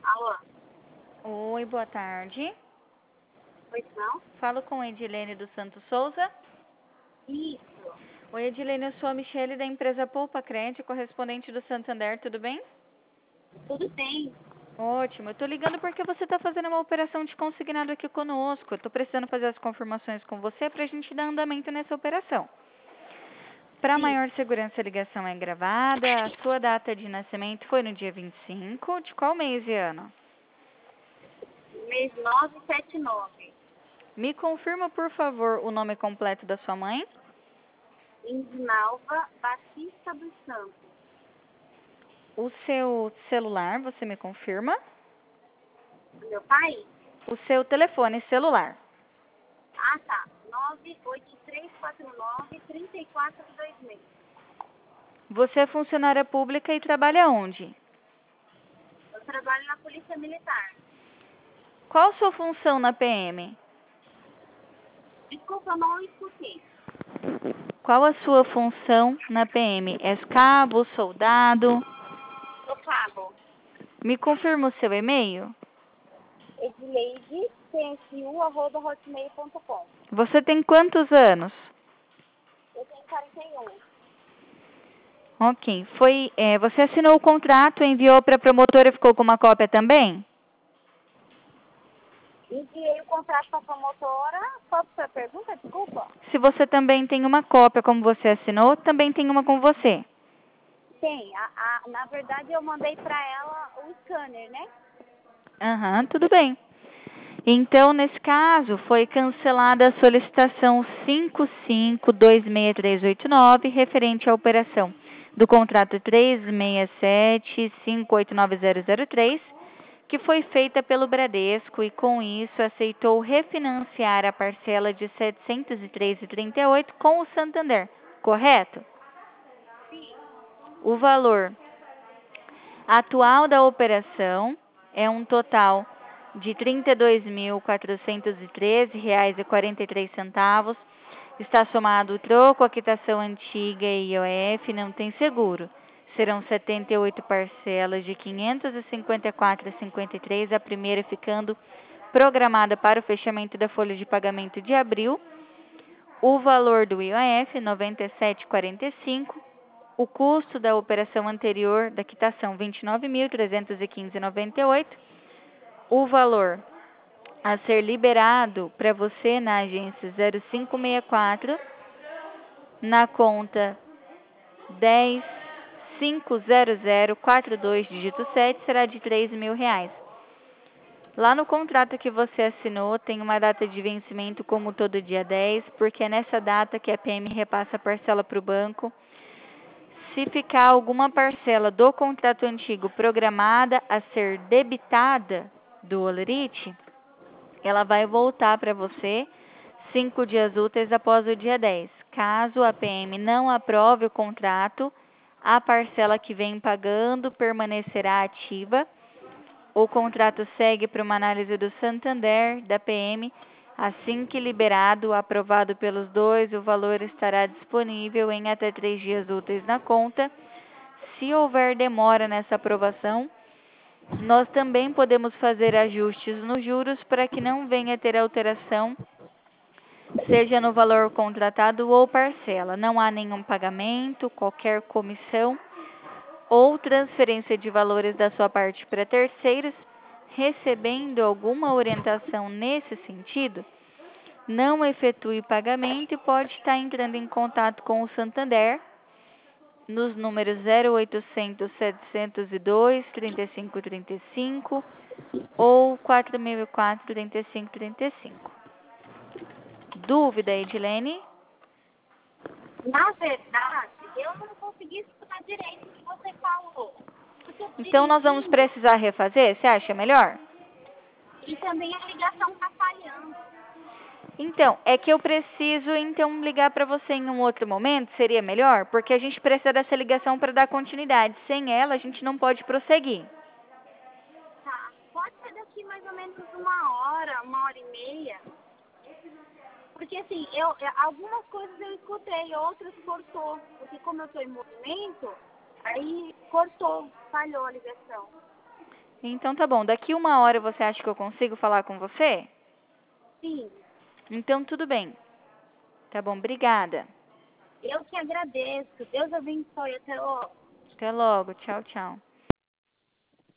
Alô? Oi, boa tarde. Pois não? Falo com a Edilene dos Santos Souza. Isso. Oi, Edilene, eu sou a Michele da empresa Poupa Crédito, correspondente do Santander, tudo bem? Tudo bem. Ótimo, eu tô ligando porque você tá fazendo uma operação de consignado aqui conosco. Eu tô precisando fazer as confirmações com você pra gente dar andamento nessa operação. Para Sim. maior segurança, a ligação é gravada. A sua data de nascimento foi no dia 25. De qual mês e ano? Mês 979. Me confirma, por favor, o nome completo da sua mãe. Indinalva Batista dos Santos. O seu celular, você me confirma? Do meu pai? O seu telefone celular. Ah, tá. 98349-3426. Você é funcionária pública e trabalha onde? Eu trabalho na Polícia Militar. Qual sua função na PM? Desculpa, eu não escutei. Qual a sua função na PM? És cabo, soldado? Eu pago. Me confirma o seu e-mail? Edileide.tsu@hotmail.com. Você tem quantos anos? Eu tenho 41. Ok. Você assinou o contrato, enviou para a promotora e ficou com uma cópia também? Enviei o contrato para a promotora. Qual foi a pergunta? Desculpa. Se você também tem uma cópia, como você assinou, também tem uma com você. Tem. Na verdade, eu mandei para ela o scanner, né? Aham, tudo bem. Então, nesse caso, foi cancelada a solicitação 55268389, referente à operação do contrato 367589003, que foi feita pelo Bradesco e, com isso, aceitou refinanciar a parcela de R$ 703,38 com o Santander, correto? Sim. O valor atual da operação é um total de R$ 32.413,43. Está somado o troco, a quitação antiga e IOF, não tem seguro. Serão 78 parcelas de R$ 554,53, a primeira ficando programada para o fechamento da folha de pagamento de abril. O valor do IOF, R$ 97,45. O custo da operação anterior da quitação, R$ 29.315,98. O valor a ser liberado para você na agência 0564, na conta 10.500.42, dígito 7, será de R$ 3.000. Lá no contrato que você assinou, tem uma data de vencimento como todo dia 10, porque é nessa data que a PM repassa a parcela para o banco. Se ficar alguma parcela do contrato antigo programada a ser debitada do Olerite, ela vai voltar para você 5 dias úteis após o dia 10. Caso a PM não aprove o contrato, a parcela que vem pagando permanecerá ativa. O contrato segue para uma análise do Santander, da PM. Assim que liberado, aprovado pelos dois, o valor estará disponível em até 3 dias úteis na conta. Se houver demora nessa aprovação, nós também podemos fazer ajustes nos juros para que não venha a ter alteração, seja no valor contratado ou parcela. Não há nenhum pagamento, qualquer comissão ou transferência de valores da sua parte para terceiros. Recebendo alguma orientação nesse sentido, não efetue pagamento e pode estar entrando em contato com o Santander nos números 0800 702 3535 ou 4004 3535. Dúvida, Edilene? Na verdade, eu não consegui escutar direito o que você falou. Porque eu tô Então nós vamos dirigindo precisar refazer? Você acha melhor? e também a ligação tá falhando. Então, é que eu preciso então ligar para você em um outro momento, seria melhor? Porque a gente precisa dessa ligação para dar continuidade. Sem ela, a gente não pode prosseguir. Tá. Pode ser daqui mais ou menos uma hora e meia. Porque assim, algumas coisas eu escutei, outras cortou. Porque como eu tô em movimento, aí cortou, falhou a ligação. Então tá bom. Daqui 1 hora você acha que eu consigo falar com você? Sim, Então tudo bem. Tá bom, obrigada. eu que agradeço. Deus abençoe. Até logo. Até logo. Tchau, tchau.